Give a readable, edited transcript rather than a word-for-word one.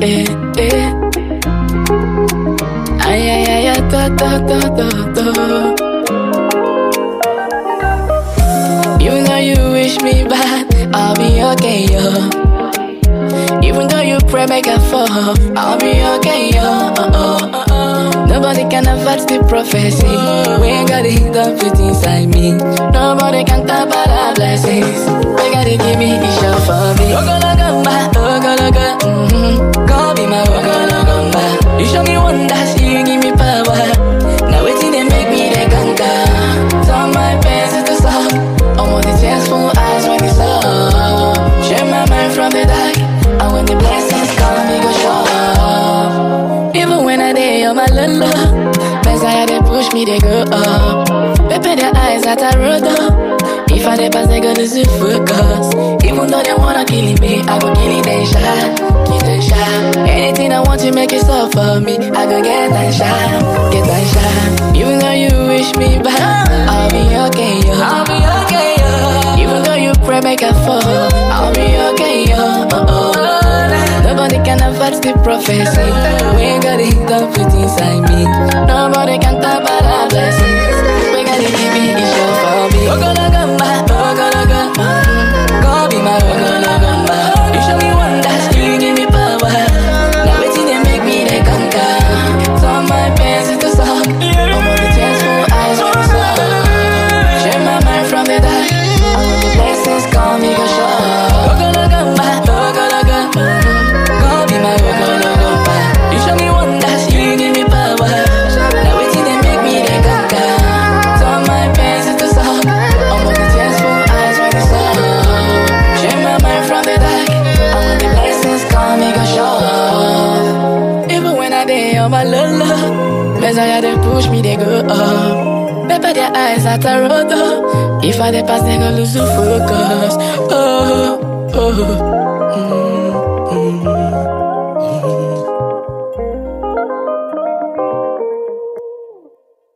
eh, eh. Ay, ay, ay, ay, do. Even though you wish me bad, I'll be okay, yo. Even though you pray make a fall, I'll be okay, yo. Nobody can avert the prophecy. We ain't got it up fit inside me. Nobody can talk about our blessings. We gotta give me the show for me. Ogologo, go be my ogologo. You show me wonders, you give me power. Now waiting they make me the conquer. Turn my pains into song. I'm on the tearful eyes when it's up. Share my mind from the dark. And when the blessings come, we go show. Even when I day on my lolo, Messiah they push me, they go up. Pepe their eyes at a road up. If I dey pass, they go lose focus. Even though they wanna kill me, I go kill it and shine. Kill and shine. Anything I want to make it stop for me, I go get and shine. Get and shine. Even though you wish me back, I'll be okay, yo. I'll be okay, yo. Even though you pray make a fall, I'll be okay, yo. Nobody can avert the prophecy. We ain't got it up fit inside me. Nobody can talk about our blessings. We gotta give me the show for me. Ogologo, go be my ogologo. You show me wonders, you give me power. Now waiting they make me they conquer. Turn my pains into song. I'm on the tearful eyes when it's up. Share my mind from the dark. And when the blessings come, we go show. Ogologo, go be my ogologo. You show me wonders, you give me power. Now waiting they make me they conquer. Turn my pains into song. I'm on the tearful eyes when it's up. Share my mind from the dark. And when the blessings come, we go show. Even when I day on my lolo, Messiah they push me, they go up. Pepper their eyes at a road up. If I dey pass, they go lose focus. Oh.